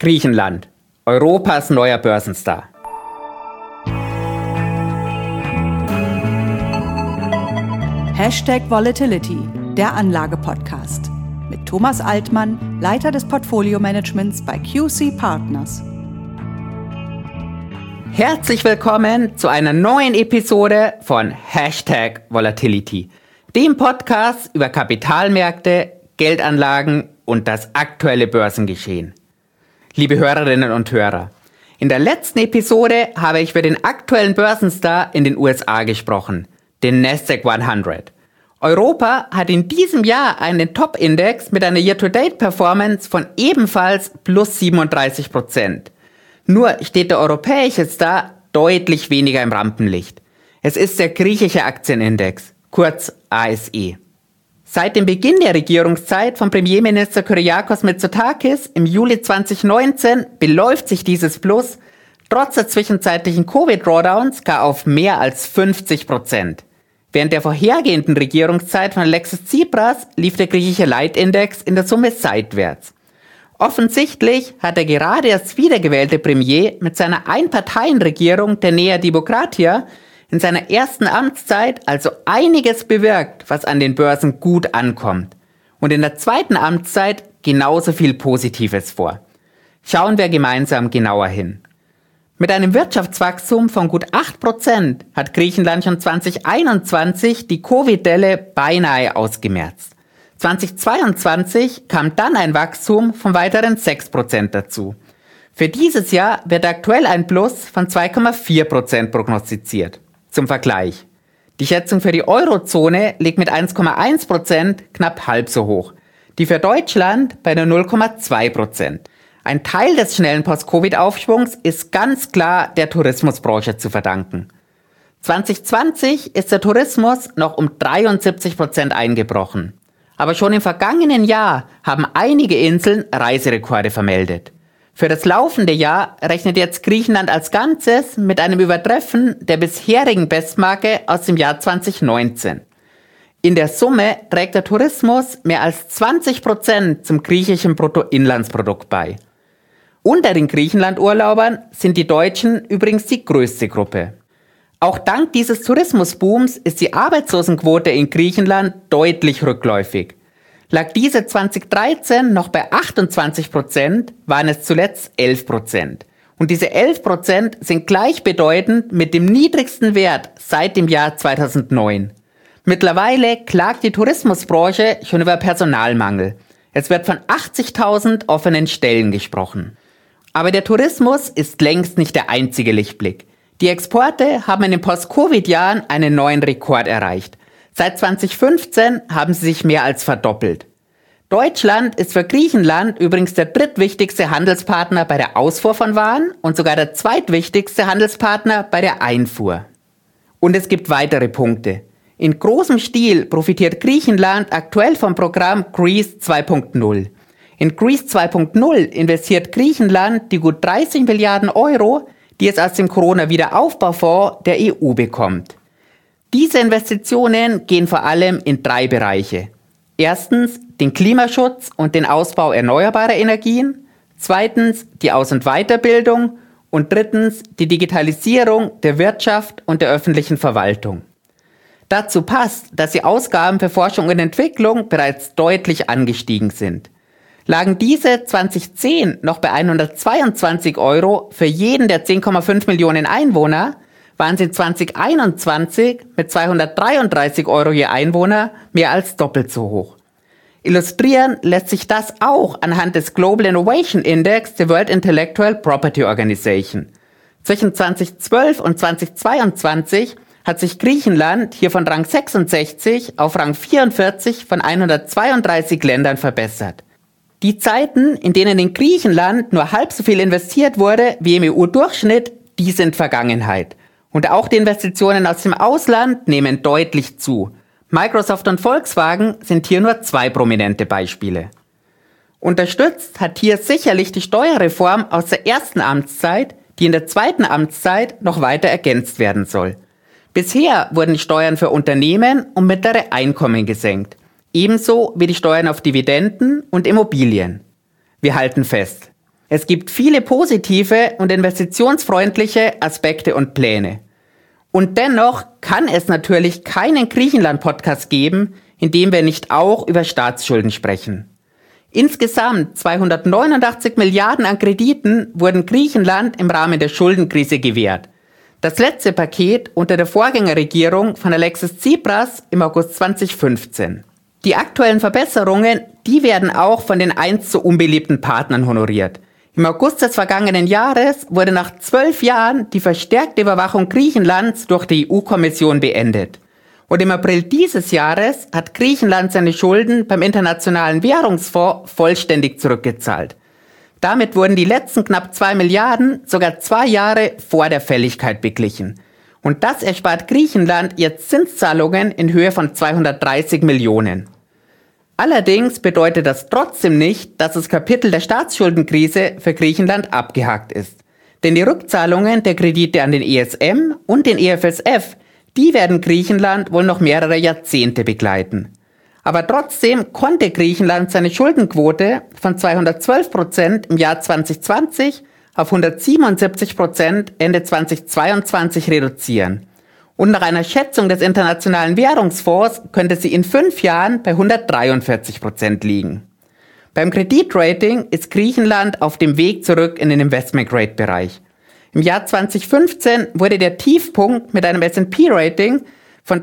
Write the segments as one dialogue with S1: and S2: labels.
S1: Griechenland, Europas neuer Börsenstar.
S2: #Volatility, der Anlage-Podcast. Mit Thomas Altmann, Leiter des Portfolio-Managements bei QC Partners.
S1: Herzlich willkommen zu einer neuen Episode von #Volatility, dem Podcast über Kapitalmärkte, Geldanlagen und das aktuelle Börsengeschehen. Liebe Hörerinnen und Hörer, in der letzten Episode habe ich über den aktuellen Börsenstar in den USA gesprochen, den Nasdaq 100. Europa hat in diesem Jahr einen Top-Index mit einer Year-to-Date-Performance von ebenfalls plus 37%. Nur steht der europäische Star deutlich weniger im Rampenlicht. Es ist der griechische Aktienindex, kurz ASE. Seit dem Beginn der Regierungszeit von Premierminister Kyriakos Mitsotakis im Juli 2019 beläuft sich dieses Plus trotz der zwischenzeitlichen Covid-Drawdowns gar auf mehr als 50%. Während der vorhergehenden Regierungszeit von Alexis Tsipras lief der griechische Leitindex in der Summe seitwärts. Offensichtlich hat der gerade erst wiedergewählte Premier mit seiner Einparteienregierung der Nea Dimokratia in seiner ersten Amtszeit also einiges bewirkt, was an den Börsen gut ankommt. Und in der zweiten Amtszeit genauso viel Positives vor. Schauen wir gemeinsam genauer hin. Mit einem Wirtschaftswachstum von gut 8% hat Griechenland schon 2021 die Covid-Delle beinahe ausgemerzt. 2022 kam dann ein Wachstum von weiteren 6% dazu. Für dieses Jahr wird aktuell ein Plus von 2,4% prognostiziert. Zum Vergleich. Die Schätzung für die Eurozone liegt mit 1,1% knapp halb so hoch. Die für Deutschland bei nur 0,2%. Ein Teil des schnellen Post-Covid-Aufschwungs ist ganz klar der Tourismusbranche zu verdanken. 2020 ist der Tourismus noch um 73% eingebrochen. Aber schon im vergangenen Jahr haben einige Inseln Reiserekorde vermeldet. Für das laufende Jahr rechnet jetzt Griechenland als Ganzes mit einem Übertreffen der bisherigen Bestmarke aus dem Jahr 2019. In der Summe trägt der Tourismus mehr als 20% zum griechischen Bruttoinlandsprodukt bei. Unter den Griechenland-Urlaubern sind die Deutschen übrigens die größte Gruppe. Auch dank dieses Tourismusbooms ist die Arbeitslosenquote in Griechenland deutlich rückläufig. Lag diese 2013 noch bei 28%, waren es zuletzt 11%. Und diese 11% sind gleichbedeutend mit dem niedrigsten Wert seit dem Jahr 2009. Mittlerweile klagt die Tourismusbranche schon über Personalmangel. Es wird von 80.000 offenen Stellen gesprochen. Aber der Tourismus ist längst nicht der einzige Lichtblick. Die Exporte haben in den Post-Covid-Jahren einen neuen Rekord erreicht. Seit 2015 haben sie sich mehr als verdoppelt. Deutschland ist für Griechenland übrigens der drittwichtigste Handelspartner bei der Ausfuhr von Waren und sogar der zweitwichtigste Handelspartner bei der Einfuhr. Und es gibt weitere Punkte. In großem Stil profitiert Griechenland aktuell vom Programm Greece 2.0. In Greece 2.0 investiert Griechenland die gut 30 Milliarden Euro, die es aus dem Corona-Wiederaufbaufonds der EU bekommt. Diese Investitionen gehen vor allem in 3 Bereiche. Erstens den Klimaschutz und den Ausbau erneuerbarer Energien. Zweitens die Aus- und Weiterbildung. Und drittens die Digitalisierung der Wirtschaft und der öffentlichen Verwaltung. Dazu passt, dass die Ausgaben für Forschung und Entwicklung bereits deutlich angestiegen sind. Lagen diese 2010 noch bei 122 Euro für jeden der 10,5 Millionen Einwohner, waren sie 2021 mit 233 Euro je Einwohner mehr als doppelt so hoch. Illustrieren lässt sich das auch anhand des Global Innovation Index der World Intellectual Property Organization. Zwischen 2012 und 2022 hat sich Griechenland hier von Rang 66 auf Rang 44 von 132 Ländern verbessert. Die Zeiten, in denen in Griechenland nur halb so viel investiert wurde wie im EU-Durchschnitt, die sind Vergangenheit. Und auch die Investitionen aus dem Ausland nehmen deutlich zu. Microsoft und Volkswagen sind hier nur 2 prominente Beispiele. Unterstützt hat hier sicherlich die Steuerreform aus der ersten Amtszeit, die in der zweiten Amtszeit noch weiter ergänzt werden soll. Bisher wurden die Steuern für Unternehmen und mittlere Einkommen gesenkt. Ebenso wie die Steuern auf Dividenden und Immobilien. Wir halten fest. Es gibt viele positive und investitionsfreundliche Aspekte und Pläne. Und dennoch kann es natürlich keinen Griechenland-Podcast geben, in dem wir nicht auch über Staatsschulden sprechen. Insgesamt 289 Milliarden an Krediten wurden Griechenland im Rahmen der Schuldenkrise gewährt. Das letzte Paket unter der Vorgängerregierung von Alexis Tsipras im August 2015. Die aktuellen Verbesserungen, die werden auch von den einst so unbeliebten Partnern honoriert. Im August des vergangenen Jahres wurde nach 12 Jahren die verstärkte Überwachung Griechenlands durch die EU-Kommission beendet. Und im April dieses Jahres hat Griechenland seine Schulden beim Internationalen Währungsfonds vollständig zurückgezahlt. Damit wurden die letzten knapp 2 Milliarden sogar 2 Jahre vor der Fälligkeit beglichen. Und das erspart Griechenland jetzt Zinszahlungen in Höhe von 230 Millionen. Allerdings bedeutet das trotzdem nicht, dass das Kapitel der Staatsschuldenkrise für Griechenland abgehakt ist. Denn die Rückzahlungen der Kredite an den ESM und den EFSF, die werden Griechenland wohl noch mehrere Jahrzehnte begleiten. Aber trotzdem konnte Griechenland seine Schuldenquote von 212% im Jahr 2020 auf 177% Ende 2022 reduzieren. Und nach einer Schätzung des Internationalen Währungsfonds könnte sie in 5 Jahren bei 143% liegen. Beim Kreditrating ist Griechenland auf dem Weg zurück in den Investment-Grade-Bereich. Im Jahr 2015 wurde der Tiefpunkt mit einem S&P-Rating von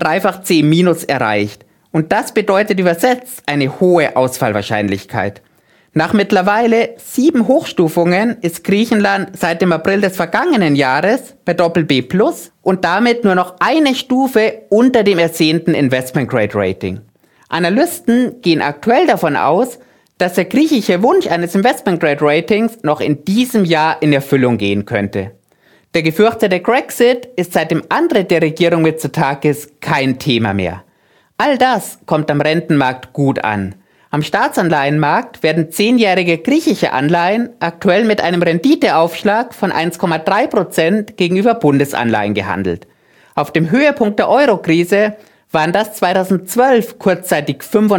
S1: ¾ erreicht. Und das bedeutet übersetzt eine hohe Ausfallwahrscheinlichkeit. Nach mittlerweile 7 Hochstufungen ist Griechenland seit dem April des vergangenen Jahres bei BB+ und damit nur noch eine Stufe unter dem ersehnten Investment-Grade-Rating. Analysten gehen aktuell davon aus, dass der griechische Wunsch eines Investment-Grade-Ratings noch in diesem Jahr in Erfüllung gehen könnte. Der gefürchtete Grexit ist seit dem Antritt der Regierung Mitsotakis kein Thema mehr. All das kommt am Rentenmarkt gut an. Am Staatsanleihenmarkt werden 10-jährige griechische Anleihen aktuell mit einem Renditeaufschlag von 1,3% gegenüber Bundesanleihen gehandelt. Auf dem Höhepunkt der Euro-Krise waren das 2012 kurzzeitig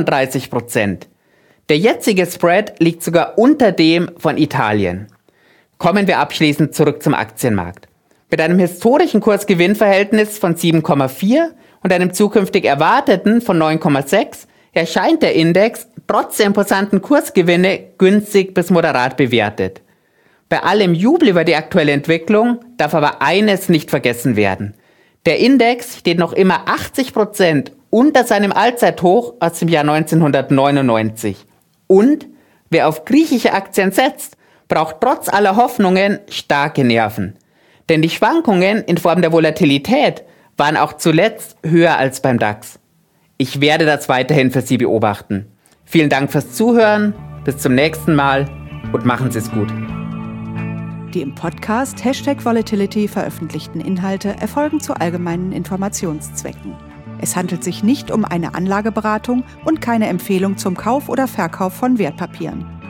S1: 35%. Der jetzige Spread liegt sogar unter dem von Italien. Kommen wir abschließend zurück zum Aktienmarkt. Mit einem historischen Kursgewinnverhältnis von 7,4 und einem zukünftig erwarteten von 9,6 erscheint der Index trotz der imposanten Kursgewinne günstig bis moderat bewertet. Bei allem Jubel über die aktuelle Entwicklung darf aber eines nicht vergessen werden. Der Index steht noch immer 80% unter seinem Allzeithoch aus dem Jahr 1999. Und wer auf griechische Aktien setzt, braucht trotz aller Hoffnungen starke Nerven. Denn die Schwankungen in Form der Volatilität waren auch zuletzt höher als beim DAX. Ich werde das weiterhin für Sie beobachten. Vielen Dank fürs Zuhören, bis zum nächsten Mal und machen Sie es gut.
S2: Die im Podcast #Volatility veröffentlichten Inhalte erfolgen zu allgemeinen Informationszwecken. Es handelt sich nicht um eine Anlageberatung und keine Empfehlung zum Kauf oder Verkauf von Wertpapieren.